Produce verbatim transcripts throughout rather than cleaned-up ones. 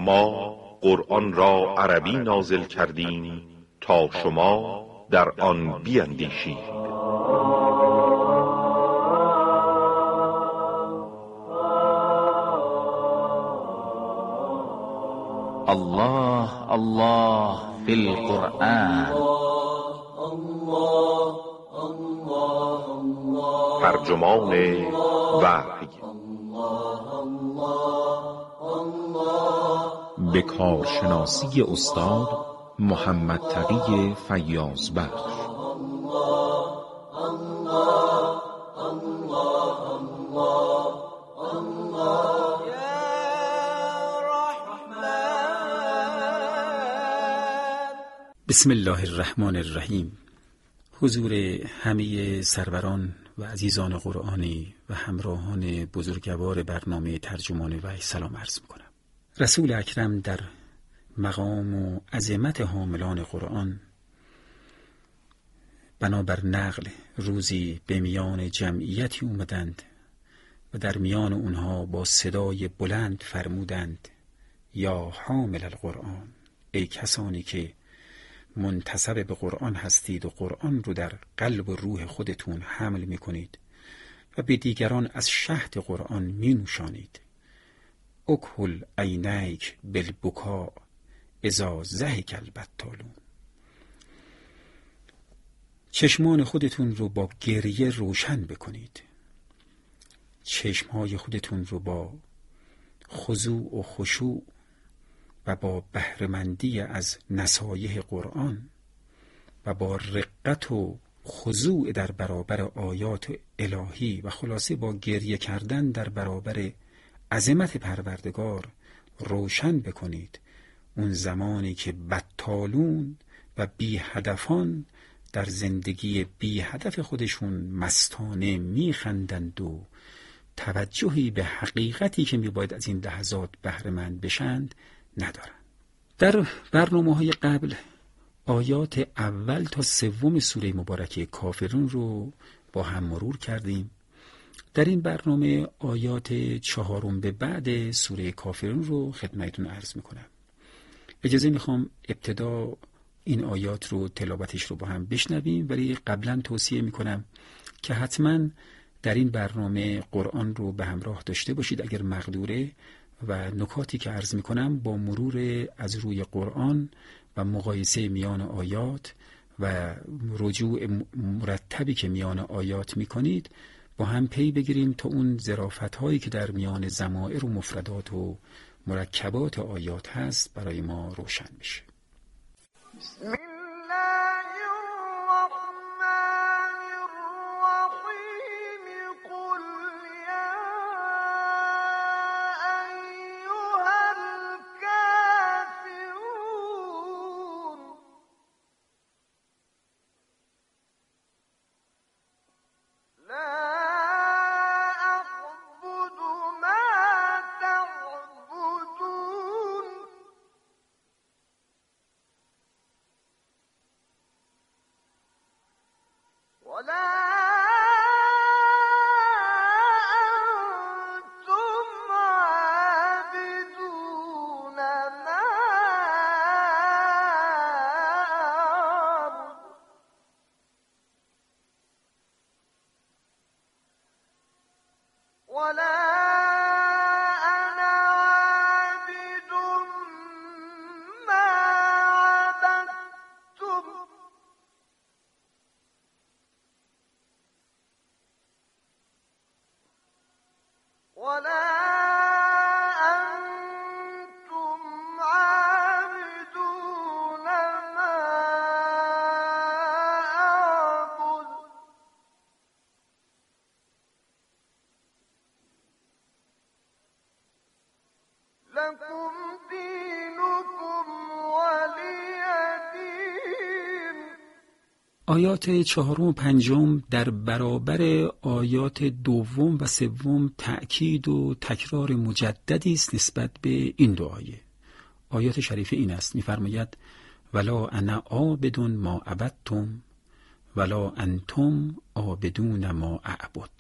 ما قرآن را عربی نازل کردیم تا شما در آن بیندیشید. الله الله فی القرآن. ترجمان وحی به کارشناسی استاد محمد تقی فیاض بخش. بسم الله الرحمن الرحیم. حضور همه سروران و عزیزان قرآنی و همراهان بزرگوار برنامه ترجمان وحی سلام عرض میکنم. رسول اکرم در مقام و عظمت حاملان قرآن بنابر نقل روزی به میان جمعیتی اومدند و در میان اونها با صدای بلند فرمودند: یا حامل القرآن، ای کسانی که منتسب به قرآن هستید و قرآن رو در قلب و روح خودتون حمل میکنید و به دیگران از شهد قرآن می نوشانید، اکحل عینیک بالبکا اذا ضحک البطالون. چشمان خودتون رو با گریه روشن بکنید، چشمهای خودتون رو با خضوع و خشوع و با بهره‌مندی از نصایح قرآن و با رقت و خضوع در برابر آیات الهی و خلاصه با گریه کردن در برابر عظمت پروردگار روشن بکنید. اون زمانی که بطالون و بی هدفان در زندگی بی هدف خودشون مستانه میخندند و توجهی به حقیقتی که میباید از این لحظات بهره‌مند بشند ندارن. در برنامه‌های قبل آیات اول تا سوم سوره مبارکه کافرون رو با هم مرور کردیم. در این برنامه آیات چهارم به بعد سوره کافرون رو خدمتتون عرض میکنم. اجازه میخوام ابتدا این آیات رو تلاوتش رو با هم بشنویم، ولی قبلا توصیه میکنم که حتما در این برنامه قرآن رو به همراه داشته باشید اگر مقدوره، و نکاتی که عرض میکنم با مرور از روی قرآن و مقایسه میان آیات و رجوع مرتبی که میان آیات میکنید با هم پی بگیریم تا اون ظرافت هایی که در میان ضمائر و مفردات و مرکبات آیات هست برای ما روشن بشه. آیات چهارم و پنجم در برابر آیات دوم و سوم تأکید و تکرار مجددی است نسبت به این دو آیه. آیات شریفه این است، می‌فرماید ولا انا عابد ما عبدتم ولا انتم عابدون ما اعبد.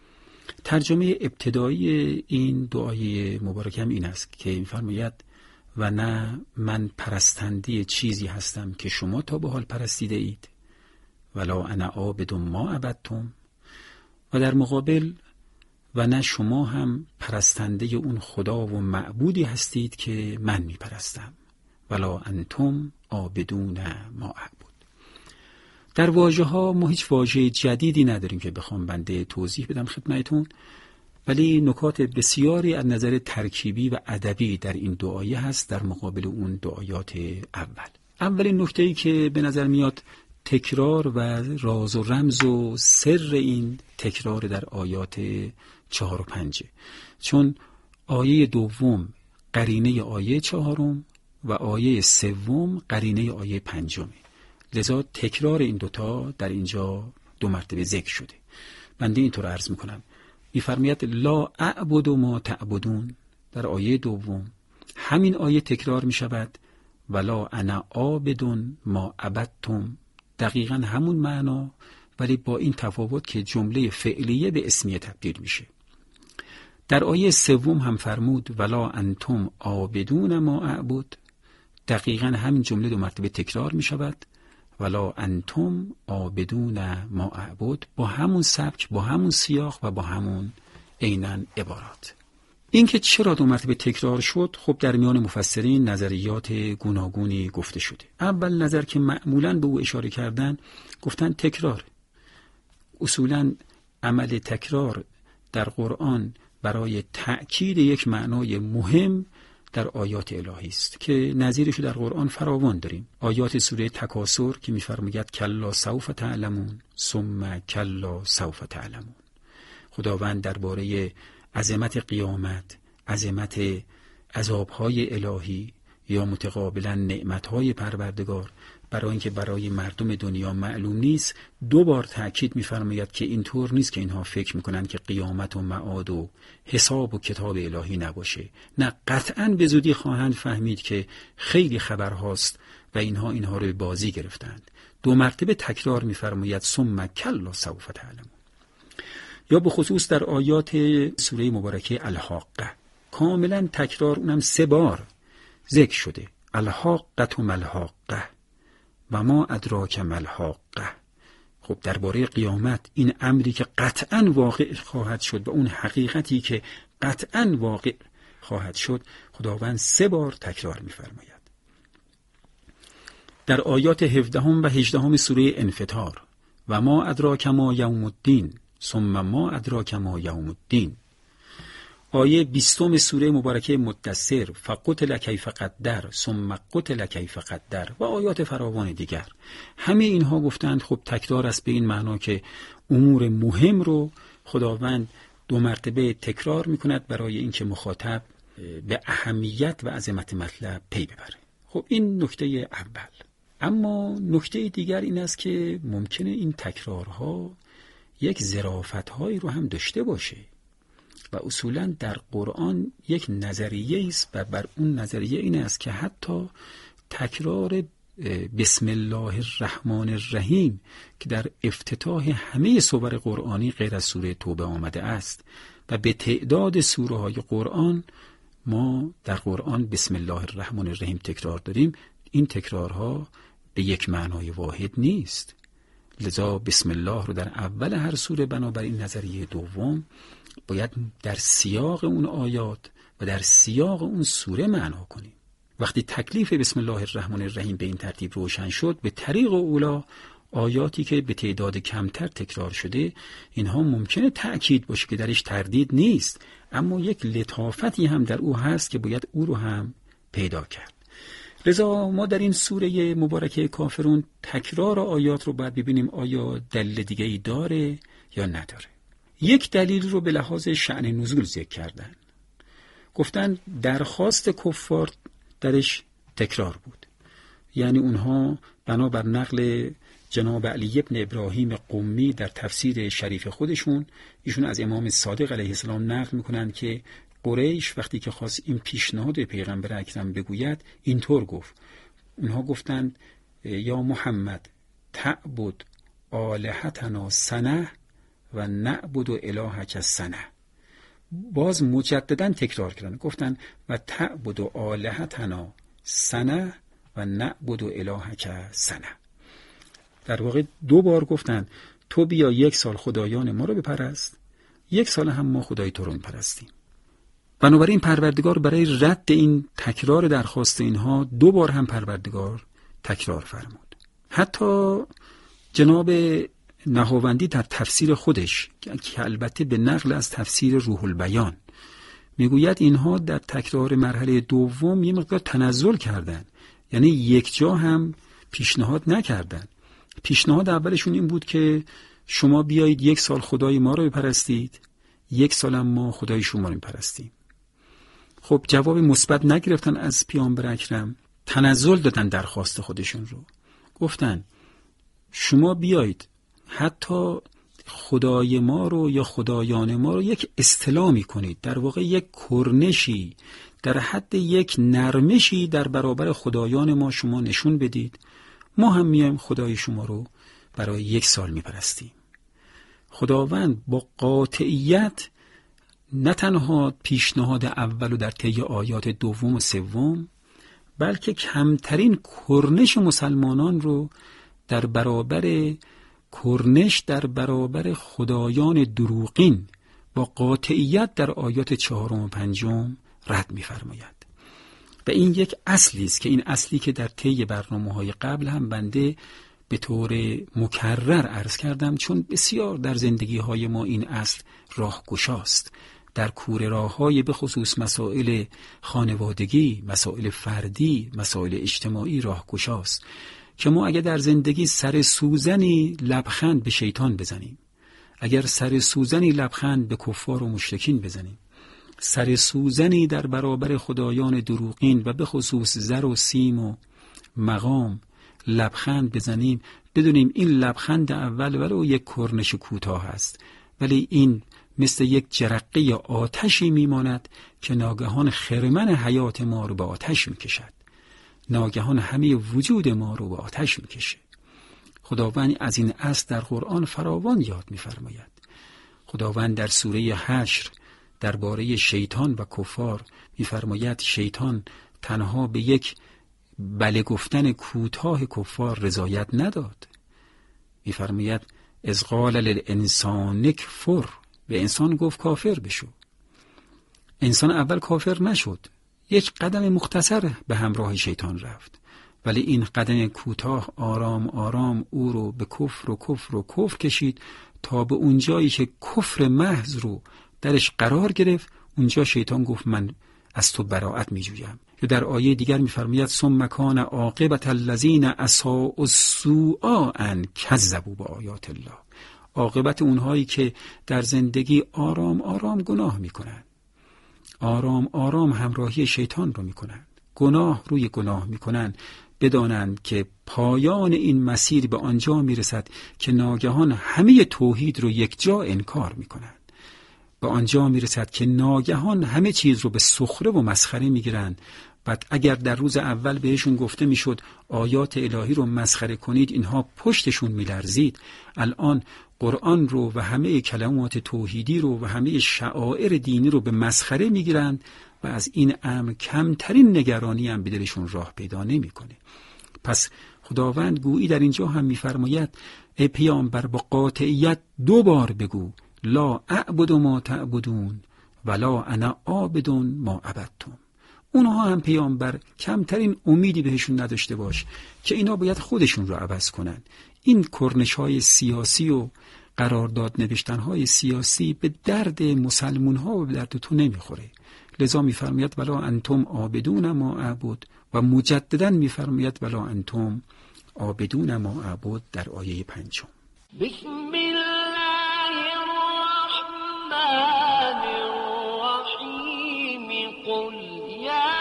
ترجمه ابتدایی این دو آیه مبارکه هم این است که می‌فرماید و نه من پرستنده چیزی هستم که شما تا به حال پرستیده اید. ولا انا عابد ما عبدتم. و در مقابل و نه شما هم پرستنده اون خدا و معبودی هستید که من می پرستم. ولا انتم عابدون ما اعبد. در واژه ها ما هیچ واژه جدیدی نداریم که بخوام بنده توضیح بدم خدمتتون، ولی نکات بسیاری از نظر ترکیبی و ادبی در این دو آیه هست در مقابل اون دو آیات اول. اولین نکته‌ای که به نظر میاد تکرار و راز و رمز و سر این تکرار در آیات چهار و پنجه، چون آیه دوم قرینه آیه چهارم و آیه سوم قرینه آیه پنجمه، لذا تکرار این دوتا در اینجا دو مرتبه ذکر شده. بنده اینطور عرض میکنم، میفرماید لا اعبد ما تعبدون در آیه دوم، همین آیه تکرار میشود ولا انا عابد ما عبدتم، دقیقا همون معنا، ولی با این تفاوت که جمله فعلیه به اسمیه تبدیل میشه. در آیه سوم هم فرمود ولا انتم عابدون ما اعبد، دقیقا همین جمله دو مرتبه تکرار میشود ولا انتم عابدون ما اعبد، با همون سبک، با همون سیاق و با همون عیناً عبارات. این که چرا دو مرتبه تکرار شد، خب در میان مفسرین نظریات گوناگونی گفته شده. اول نظر که معمولاً به او اشاره کردن، گفتن تکرار. اصولاً عمل تکرار در قرآن برای تأکید یک معنای مهم در آیات الهی است که نظیرش در قرآن فراوان داریم. آیات سوره تکاثر که می‌فرماید کلا سوف تعلمون ثم کلا سوف تعلمون. خداوند درباره عظمت قیامت، عظمت عذاب‌های الهی یا متقابلا نعمت‌های پروردگار برای اینکه برای مردم دنیا معلوم نیست، دو بار تأکید می‌فرماید که اینطور نیست که اینها فکر می‌کنند که قیامت و معاد و حساب و کتاب الهی نباشه. نه، قطعاً به زودی خواهند فهمید که خیلی خبرهاست و اینها اینها رو به بازی گرفتند. دو مرتبه تکرار می‌فرماید ثم کلا سوف تعلمون. یا به خصوص در آیات سوره مبارکه الحاقه کاملا تکرار، اونم سه بار ذکر شده. الحاقه ملحاقه و ما ادراک ملحاقه. خب درباره قیامت، این امری که قطعاً واقع خواهد شد و اون حقیقتی که قطعاً واقع خواهد شد، خداوند سه بار تکرار می‌فرماید. در آیات هفدهم و هجدهم سوره انفطار و ما ادراک ما یوم الدین ثم ما ادراک ما یوم الدین. آیه بیستم سوره مبارکه مدثر فقتل کیف قدر ثم قتل کیف قدر و آیات فراوان دیگر، همه اینها گفتند خب تکرار است به این معنا که امور مهم رو خداوند دو مرتبه تکرار میکند برای اینکه مخاطب به اهمیت و عظمت مطلب پی ببره. خب این نکته اول. اما نکته دیگر این است که ممکنه این تکرارها یک ظرافت‌هایی رو هم داشته باشه و اصولاً در قرآن یک نظریه است و بر اون نظریه این است که حتی تکرار بسم الله الرحمن الرحیم که در افتتاح همه سور قرآنی غیر از سوره توبه آمده است و به تعداد سوره های قرآن ما در قرآن بسم الله الرحمن الرحیم تکرار داریم، این تکرارها به یک معنای واحد نیست. لذا بسم الله رو در اول هر سوره بنابراین نظریه دوم باید در سیاق اون آیات و در سیاق اون سوره معنا کنیم. وقتی تکلیف بسم الله الرحمن الرحیم به این ترتیب روشن شد، به طریق اولا آیاتی که به تعداد کمتر تکرار شده اینها ممکنه تأکید باشه که درش تردید نیست، اما یک لطافتی هم در او هست که باید او رو هم پیدا کرد. لذا ما در این سوره مبارکه کافرون تکرار آیات رو باید ببینیم آیا دلیل دیگه‌ای داره یا نداره. یک دلیل رو به لحاظ شأن نزول ذکر کردن، گفتن درخواست کفار درش تکرار بود، یعنی اونها بنابر نقل جناب علی ابن ابراهیم قمی در تفسیر شریف خودشون، ایشون از امام صادق علیه السلام نقل میکنن که قریش وقتی که خواست این پیشنهاد پیغمبر اکرم بگوید اینطور گفت، اونها گفتند یا محمد تعبد آلهتنا سنه و نعبد الهک سنه. باز مجددا تکرار کردن، گفتن و تعبد آلهتنا سنه و نعبد الهک سنه. در واقع دو بار گفتن تو بیا یک سال خدایان ما رو بپرست، یک سال هم ما خدای تو رو میپرستیم. بنابراین پروردگار برای رد این تکرار درخواست اینها دو بار هم پروردگار تکرار فرمود. حتی جناب نهاوندی در تفسیر خودش که البته به نقل از تفسیر روح البیان میگوید اینها در تکرار مرحله دوم یه مقدار تنزل کردن، یعنی یک جا هم پیشنهاد نکردن. پیشنهاد اولشون این بود که شما بیایید یک سال خدای ما رو بپرستید، یک سال هم ما خدای شما رو بپرستیم. خب جواب مثبت نگرفتن از پیامبر اکرم، تنزل دادن درخواست خودشون رو، گفتن شما بیایید حتی خدای ما رو یا خدایان ما رو یک اصطلاحی کنید، در واقع یک کرنشی در حد یک نرمشی در برابر خدایان ما شما نشون بدید، ما هم میایم خدای شما رو برای یک سال میپرستیم. خداوند با قاطعیت نه تنها پیشنهاد اول و در طی آیات دوم و سوم، بلکه کمترین کرنش مسلمانان رو در برابر کرنش در برابر خدایان دروغین با قاطعیت در آیات چهارم و پنجم رد می‌فرماید. و این یک اصلی است که این اصلی که در طی برنامه‌های قبل هم بنده به طور مکرر عرض کردم، چون بسیار در زندگی‌های ما این اصل راهگشاست. در کوره راه‌های به خصوص مسائل خانوادگی، مسائل فردی، مسائل اجتماعی راهگشاست که ما اگر در زندگی سر سوزنی لبخند به شیطان بزنیم، اگر سر سوزنی لبخند به کفار و مشرکین بزنیم، سر سوزنی در برابر خدایان دروغین و به خصوص زر و سیم و مقام لبخند بزنیم، بدونیم این لبخند اول ولو یک کرنش کوتاه است، ولی این مثل یک جرقه آتشی میماند که ناگهان خرمن حیات ما رو به آتش میکشد، ناگهان همه وجود ما رو به آتش میکشه. خداوند از این اصل در قرآن فراوان یاد میفرماید. خداوند در سوره حشر درباره شیطان و کفار میفرماید شیطان تنها به یک بله گفتن کوتاه کفار رضایت نداد. میفرماید اذ قال للانسان اکفر، به انسان گفت کافر بشو. انسان اول کافر نشد، یک قدم مختصر به همراه شیطان رفت، ولی این قدم کوتاه آرام آرام او رو به کفر و کفر و کفر کشید تا به اونجایی که کفر محض رو درش قرار گرفت. اونجا شیطان گفت من از تو براءت می جویم. یا در آیه دیگر می فرماید ثم کان عاقبة الذین اساءوا السوء ان کذبوا بآیات الله، عاقبت اونهایی که در زندگی آرام آرام گناه می کنند، آرام آرام همراهی شیطان رو می کنند، گناه روی گناه می کنند، بدانند که پایان این مسیر به آنجا می رسد که ناگهان همه توحید رو یک جا انکار می کنند، به آنجا می رسد که ناگهان همه چیز رو به سخره و مسخره می گیرند. بعد اگر در روز اول بهشون گفته می شد آیات الهی رو مسخره کنید، اینها پشتشون می لرزید، الان قرآن رو و همه کلمات توحیدی رو و همه شعائر دینی رو به مسخره می گیرند و از این امر کمترین نگرانی هم به دلشون راه پیدا نمی کنه. پس خداوند گویی در اینجا هم می فرماید ای پیامبر با قاطعیت دو بار بگو لا اعبد ما تعبدون ولا انا عابد ما عبدتم. اونها هم پیامبر کمترین امیدی بهشون نداشته باش که اینا باید خودشون رو عوض کنن. این کرنش‌های سیاسی و قرارداد نوشتن‌های سیاسی به درد مسلمان‌ها و به درد تو نمیخوره. لذا می‌فرماید ولا انتم عابدون ما اعبد و مجدداً می‌فرماید ولا انتم عابدون ما اعبد در آیه پنجم. بسم الله الرحمن الرحیم قل یا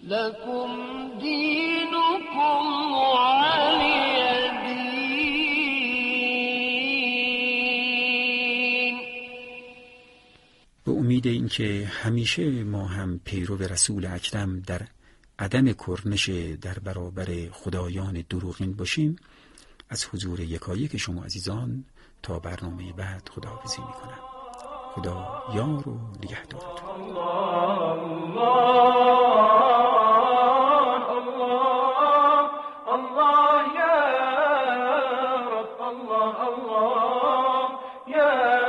لكم دينكم وعلي دين. به امید اینکه همیشه ما هم پیرو رسول اکرم در عدم کرنش در برابر خدایان دروغین باشیم، از حضور یکایک شما عزیزان تا برنامه بعد خداحافظی میکنم. خدا یار و نگهدارتون. الله يا رب الله الله يا